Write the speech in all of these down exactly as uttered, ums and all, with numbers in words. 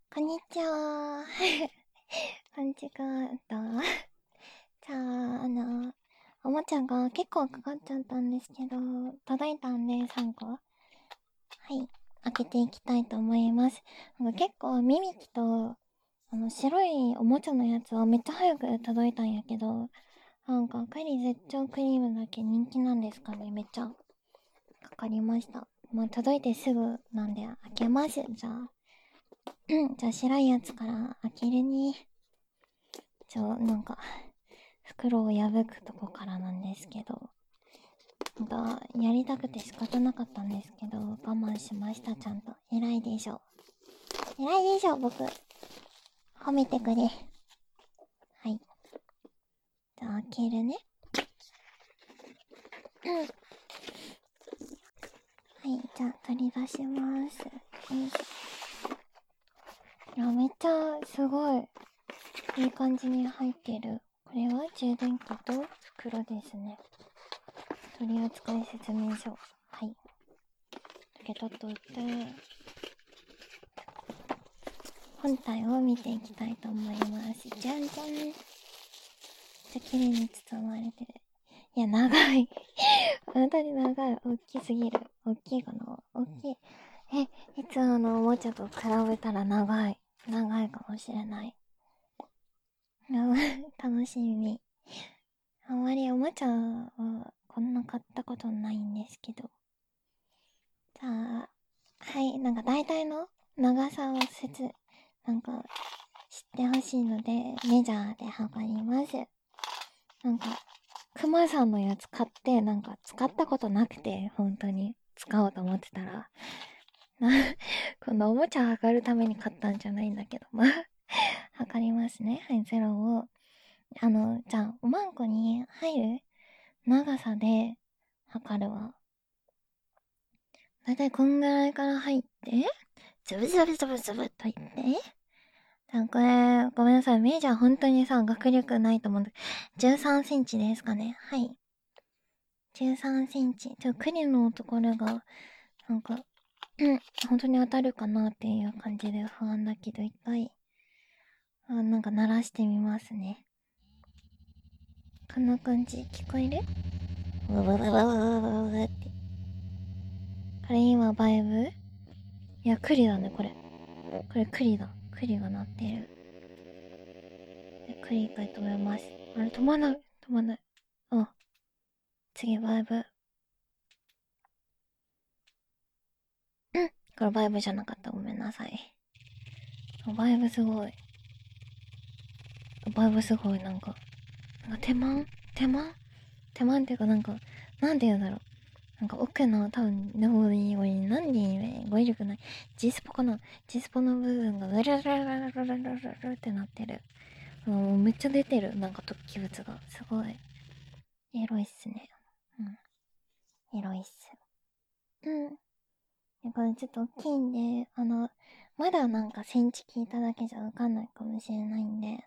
こんにちは。こんにちは。じゃあ、あの、おもちゃが結構かかっちゃったんですけど、届いたんでさんこ。はい。開けていきたいと思います。なんか結構ミミキと、あの、白いおもちゃのやつはめっちゃ早く届いたんやけど、なんか、カリ絶頂クリームだけ人気なんですかね。めっちゃかかりました。まあ、届いてすぐなんで開けます。じゃあ。じゃあ白いやつから開けるね。ちょ、なんか、袋を破くとこからなんですけど、なんか、やりたくて仕方なかったんですけど、我慢しました、ちゃんと。偉いでしょ。偉いでしょ、僕。褒めてくれ。はい。じゃあ、開けるね。うん。はい、じゃあ、取り出します。よいしょ。いや、めっちゃ、すごい、いい感じに入ってる。これは充電器と袋ですね。取扱説明書。はい。受け取っといて、本体を見ていきたいと思います。じゃんじゃん。めっちゃ綺麗に包まれてる。いや、長い。本当に長い。大きすぎる。大きいかな、大きい。え、いつものおもちゃと比べたら長い。長いかもしれない。楽しみ。あんまりおもちゃはこんな買ったことないんですけど。じゃあ、はい、なんか大体の長さを説、なんか知ってほしいので、メジャーで測ります。なんか、クマさんのやつ買って、なんか使ったことなくて、本当に使おうと思ってたら、な、このおもちゃ測るために買ったんじゃないんだけど、まあ、測りますね。はい、ゼロを。あの、じゃあ、おまんこに入る長さで測るわ。だいたいこんぐらいから入って、ズブズブズブズブといって、これ、ごめんなさい。メジャー本当にさ、学力ないと思うんだけど、じゅうさんセンチですかね。はい。じゅうさんセンチ。ちょ、クリのところが、なんか、うん、本当に当たるかなっていう感じで不安だけど、一回、あ、なんか鳴らしてみますね。こんな感じ、聞こえる？ブブブブブブブって。これ今バイブ？いや、クリだね、これ。これクリだ。クリが鳴ってる。で、クリ一回止めます。あれ、止まない。止まない。あ、次バイブ。うん。これバイブじゃなかった。ごめんなさい。バイブすごい。バイブすごい、なんか。なんか手間手間手間っていうかなんか、なんて言うんだろう。なんか奥の多分、でもいいよに何に語彙力ない。G スポかな ?G スポの部分がウルルルルルルルルルってなってる。もうめっちゃ出てる。なんか突起物が。すごい。エロいっすね。うん。エロいっす。うん。これちょっと大きいんで、あの、まだなんかセンチ聞いただけじゃわかんないかもしれないんで、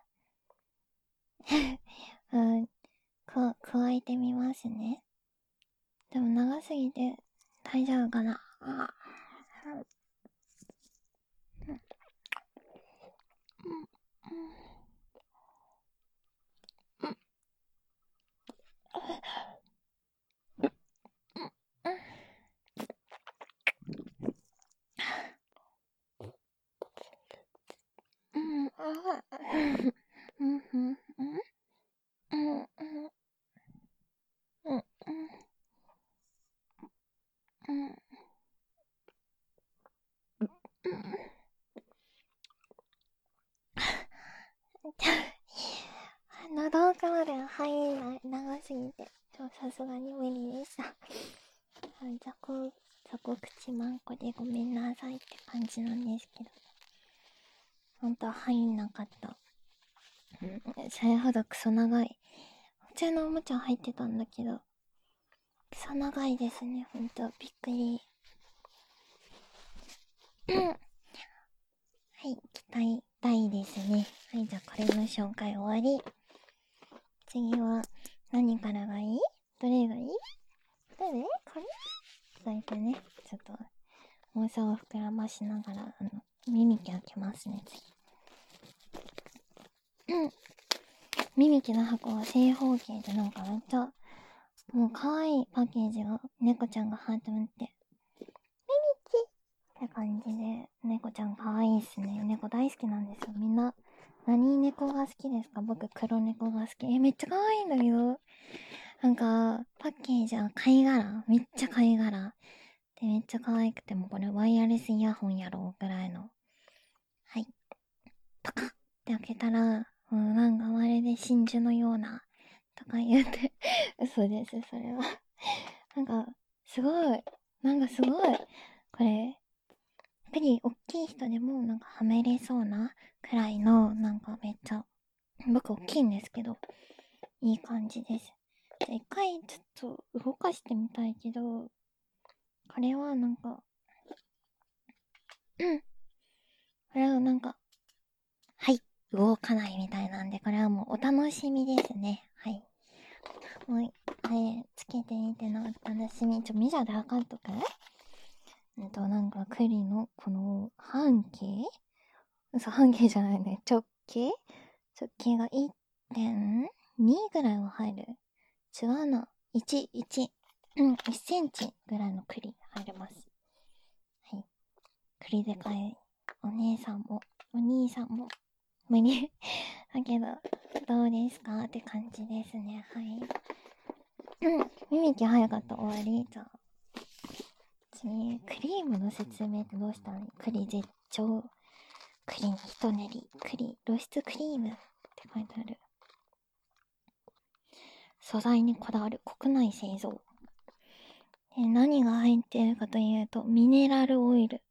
うん、く、加えてみますね。でも長すぎて大丈夫かな。あ、うん、うん、うん、うん、うん、あ、うん、うん、うん、うん、うん、うん、うん、うん。喉奥まで入んない。長すぎて。ちょ、さすがに無理でした。雑魚、雑魚口まんこでごめんなさいって感じなんですけど。ほんと入んなかった。うん、それほどクソ長い。普通のおもちゃ入ってたんだけど、クソ長いですね。ほんと、びっくり。うん。はい、期待大ですね。はい、じゃあこれの紹介終わり。次は、何からがいい？どれがいい？どれ？これ？そうやってね、ちょっと、妄想を膨らましながら、あの、 ミミキ開けますね、次。うん。ミミキの箱は正方形でなんかめっちゃ、もう可愛いパッケージが、猫ちゃんがハート持って、ミミキって感じで、猫ちゃん可愛いっすね。猫大好きなんですよ。みんな、何猫が好きですか？僕、黒猫が好き。え、めっちゃ可愛いんだよ。なんか、パッケージは貝殻。めっちゃ貝殻。で、めっちゃ可愛くても、これワイヤレスイヤホンやろうぐらいの。はい。パカッって開けたら、もうなんかまるで真珠のような、とか言って、嘘です、それは。なんか、すごい、なんかすごい、これ、やっぱり大きい人でもなんかはめれそうなくらいの、なんかめっちゃ、僕大きいんですけど、いい感じです。じゃあ一回ちょっと動かしてみたいけど、これはなんか、うん。これはなんか、はい、動かないみたいなんで、これはもうお楽しみですね。はい。もう、えつけてみてのお楽しみ。ちょ、メジャーで測っとく？うんと、なんか、栗の、この、半径？そう、半径じゃないね。直径直径が いってんに ぐらいは入る。違うな。いち、いち、うん、いちセンチぐらいの栗入ります。はい。栗でかいお姉さんも、お兄さんも、無理。だけど、どうですかって感じですね。はい。うん。ミミキ早かった。終わり。じゃあ。次、クリームの説明ってどうしたらいい？栗絶頂。栗に一練り。栗、露出クリームって書いてある。素材にこだわる国内製造。で、何が入っているかというと、ミネラルオイル。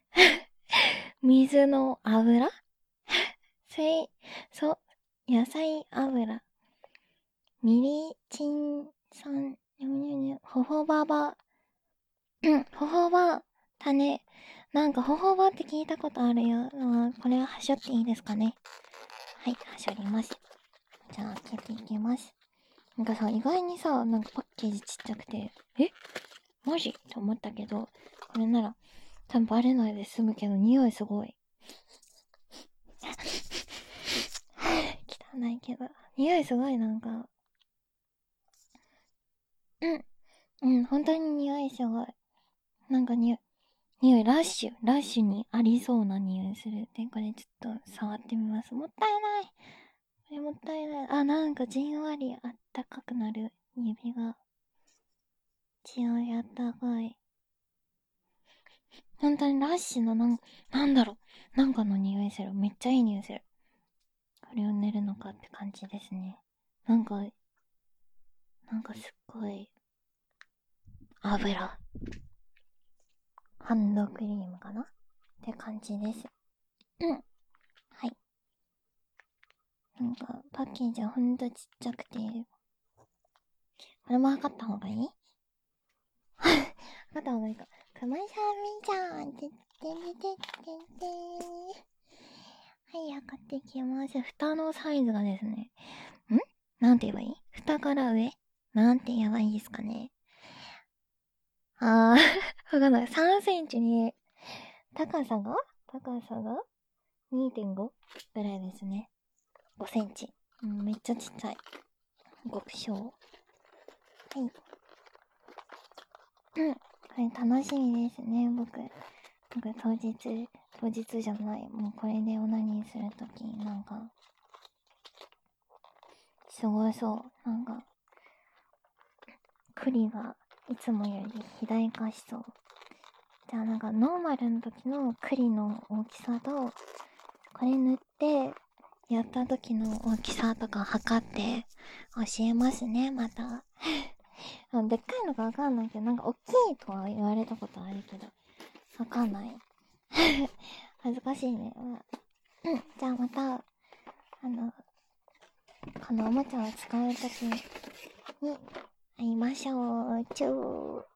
水の油せい、そ、野菜油。ミリチン酸、ホホババ、うん、ホホバ、種。なんかホホバって聞いたことあるよ。あこれははしょっていいですかね。はい、はしょります。じゃあ開けていきます。なんかさ、意外にさ、なんかパッケージちっちゃくて、えマジって思ったけど、これなら多分バレないで済むけど、匂いすごい。汚いけど、匂いすごいなんか、うん、うん、本当に匂いすごい。なんか匂い、匂い、ラッシュ、ラッシュにありそうな匂いする。で、これちょっと触ってみます。もったいない。これもったいない。あ、なんかじんわりあったかくなる。指が。じんわりあったかい。本当にラッシュのなん、なんだろう。なんかの匂いする。めっちゃいい匂いする。これを塗るのかって感じですね。なんか、なんかすっごい、油。ハンドクリームかなって感じです。うん。はい。なんか、パッケージはほんとちっちゃくて、これも測った方がいい？測った方がいいか。くまさんみちゃん、てってみてってって。はい、測っていきます。蓋のサイズがですね、んなんて言えばいい？蓋から上なんて言えばいいですかね。あー、わかんない。さんセンチに、高さが高さが にてんご ぐらいですね。ごセンチ。うん、めっちゃちっちゃい。極小。はい。うん。これ楽しみですね、僕。僕当日、当日じゃない。もうこれでオナニーするとき、なんか、すごそう。なんか、栗がいつもより肥大化しそう。じゃあなんかノーマルの時の栗の大きさと、これ塗って、やった時の大きさとか測って教えますね、また。でっかいのかわかんないけど、なんか大きいとは言われたことあるけど、わかんない。恥ずかしいね。うん。じゃあまた、あの、このおもちゃを使うときに会いましょう。チュー。